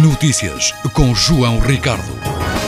Notícias com João Ricardo.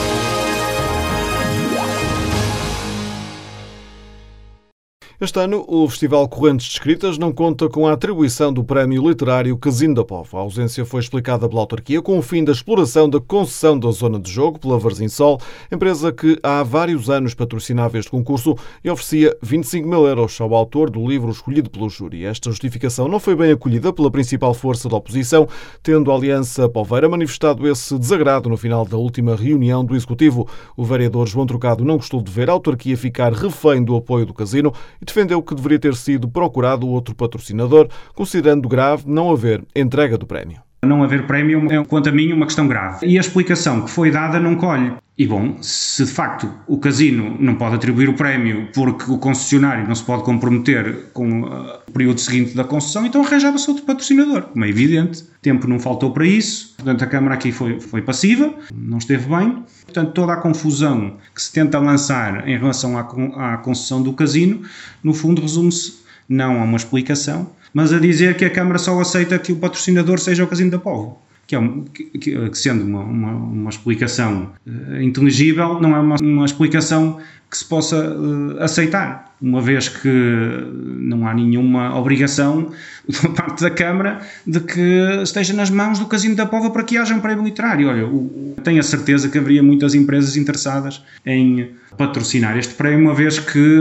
Este ano, o Festival Correntes de Escritas não conta com a atribuição do Prémio Literário Casino da Póvoa. A ausência foi explicada pela autarquia com o fim da exploração da concessão da zona de jogo pela Varzinsol, empresa que há vários anos patrocinava este concurso e oferecia 25 mil euros ao autor do livro escolhido pelo júri. Esta justificação não foi bem acolhida pela principal força da oposição, tendo a Aliança Poveira manifestado esse desagrado no final da última reunião do Executivo. O vereador João Trocado não gostou de ver a autarquia ficar refém do apoio do casino e defendeu que deveria ter sido procurado outro patrocinador, considerando grave não haver entrega do prémio. Não haver prémio é, quanto a mim, uma questão grave. E a explicação que foi dada não colhe. E bom, se de facto o casino não pode atribuir o prémio porque o concessionário não se pode comprometer com o período seguinte da concessão, então arranjava-se outro patrocinador, como é evidente. Tempo não faltou para isso, portanto a Câmara aqui foi passiva, não esteve bem. Portanto, toda a confusão que se tenta lançar em relação à concessão do casino, no fundo resume-se não a uma explicação, mas a dizer que a Câmara só aceita que o patrocinador seja o Casino da Póvoa. Que sendo uma explicação inteligível, não é uma explicação que se possa aceitar, uma vez que não há nenhuma obrigação da parte da Câmara de que esteja nas mãos do Casino da Póvoa para que haja um prémio literário. Olha, tenho a certeza que haveria muitas empresas interessadas em patrocinar este prémio, uma vez que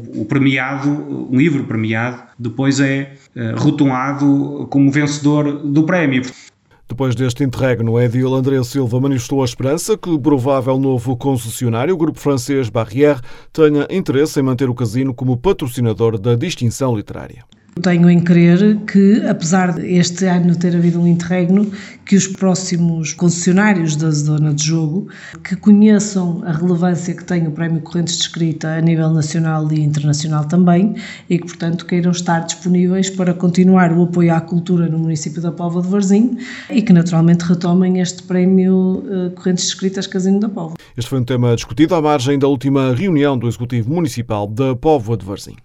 o livro premiado, depois é rotulado como vencedor do prémio. Depois deste interregno, o edil André Silva manifestou a esperança que o provável novo concessionário, o grupo francês Barrière, tenha interesse em manter o casino como patrocinador da distinção literária. Tenho em crer que, apesar de este ano ter havido um interregno, que os próximos concessionários da zona de jogo, que conheçam a relevância que tem o Prémio Correntes de Escrita a nível nacional e internacional também, e que, portanto, queiram estar disponíveis para continuar o apoio à cultura no município da Póvoa de Varzim e que, naturalmente, retomem este Prémio Correntes de Escritas Casino da Póvoa. Este foi um tema discutido à margem da última reunião do Executivo Municipal da Póvoa de Varzim.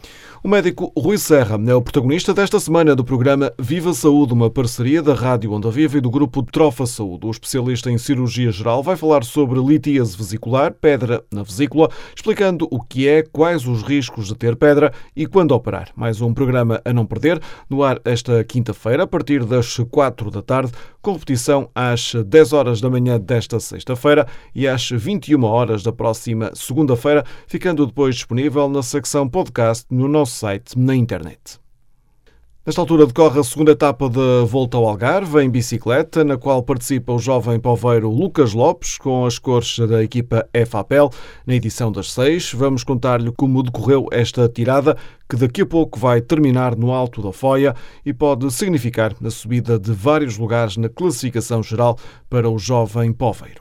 O médico Rui Serra é o protagonista desta semana do programa Viva Saúde, uma parceria da Rádio Onda Viva e do grupo Trofa Saúde. O especialista em cirurgia geral vai falar sobre litíase vesicular, pedra na vesícula, explicando o que é, quais os riscos de ter pedra e quando operar. Mais um programa a não perder, no ar esta quinta-feira, a partir das 4 da tarde, com repetição às 10 horas da manhã desta sexta-feira e às 21 horas da próxima segunda-feira, ficando depois disponível na secção podcast no nosso site na internet. Nesta altura decorre a segunda etapa da Volta ao Algarve em bicicleta, na qual participa o jovem poveiro Lucas Lopes, com as cores da equipa FAPEL, na edição das 6. Vamos contar-lhe como decorreu esta tirada, que daqui a pouco vai terminar no Alto da Foia e pode significar a subida de vários lugares na classificação geral para o jovem poveiro.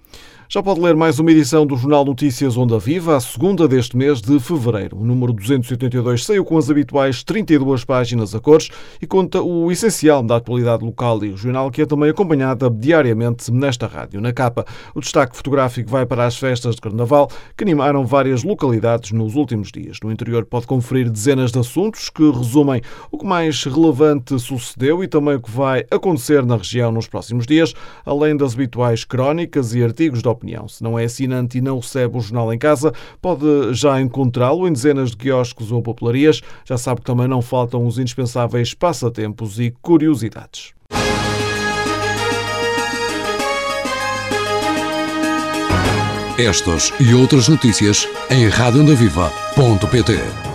Já pode ler mais uma edição do Jornal Notícias Onda Viva, a segunda deste mês de fevereiro. O número 282 saiu com as habituais 32 páginas a cores e conta o essencial da atualidade local e regional, que é também acompanhada diariamente nesta rádio. Na capa, o destaque fotográfico vai para as festas de Carnaval, que animaram várias localidades nos últimos dias. No interior pode conferir dezenas de assuntos que resumem o que mais relevante sucedeu e também o que vai acontecer na região nos próximos dias, além das habituais crónicas e artigos de opinião. Se não é assinante e não recebe o jornal em casa, pode já encontrá-lo em dezenas de quiosques ou papelarias. Já sabe que também não faltam os indispensáveis passatempos e curiosidades. Estas e outras notícias em radioondaviva.pt.